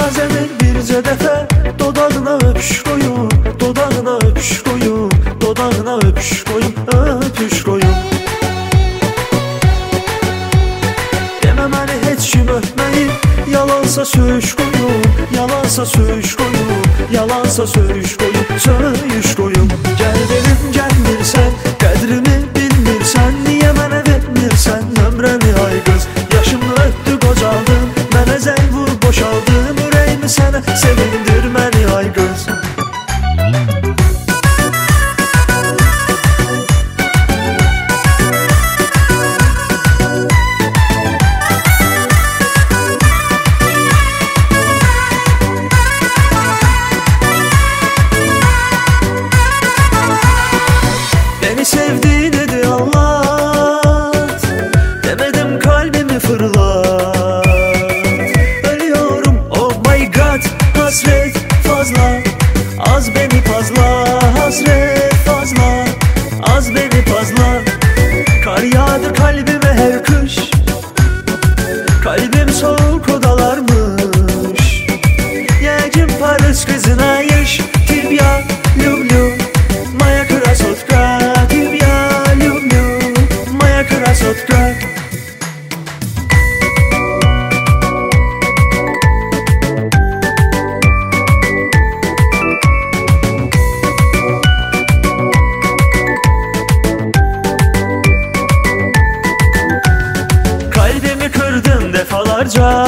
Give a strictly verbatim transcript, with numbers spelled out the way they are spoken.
Nazəmir bircə dəfə dodağına öpüş qoyum, dodağına öpüş qoyum, dodağına öpüş qoyum, öpüş qoyum. Demə məni heç kim öpməyi, yalansa söyüş qoyum, yalansa söyüş qoyum, yalansa söyüş qoyum, söyüş qoyum. Gəl dedim gəlmirsən, qədrimi bilmirsən, niyə mənə vermirsən nömrəni ay qız? Yaşımı ötdü qocaldım, mənə zəng vur boşaldım, ürəyimi sənə sevindir məni ay qız. Beni sevdiğini anlat, demedim kalbimi fırlat. Ölüyorum oh my god, hasret fazla, az beni fazla. Hasret fazla, az beni fazla. Kar yağdı kalbime her kış, kalbim soğuk odalarmış. Yecim Paris kızına yaş, tibya люблю, моя красотка. Красотка. Kalbimi kırdın defalarca,